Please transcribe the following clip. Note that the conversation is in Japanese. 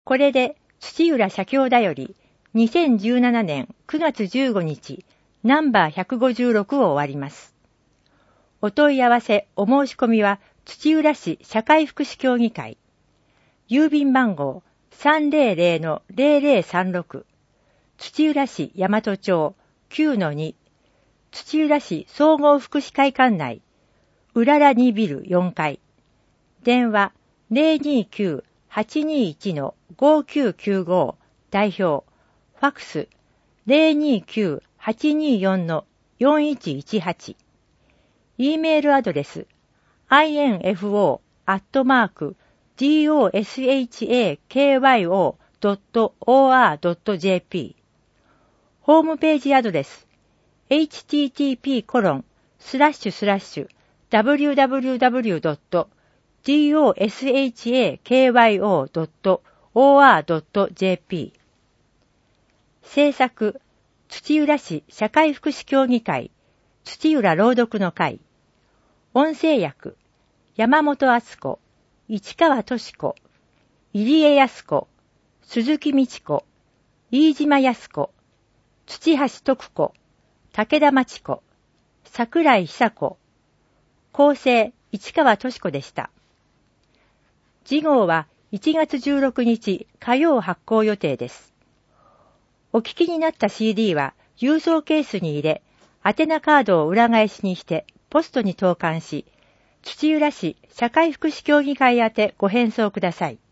これで土浦社協だより2017年9月15日ナンバー156を終わります。お問い合わせお申し込みは土浦市社会福祉協議会、郵便番号 300-0036 土浦市大和町 9-2 土浦市総合福祉会館内うらら2ビル4階、電話 029-821-5995 代表、ファックス 029-824-4118、 E メールアドレス info@doshaKyo.or.jp、 ホームページアドレス http://www.doshaKyo.or.jp。 制作土浦市社会福祉協議会土浦朗読の会、音声役山本敦子、市川敏子、入江康子、鈴木美智子、飯島康子、土橋徳子、武田真知子、桜井久子、構成市川敏子でした。次号は1月16日火曜発行予定です。お聞きになった CD は郵送ケースに入れ、宛名カードを裏返しにしてポストに投函し、土浦市社会福祉協議会宛てご返送ください。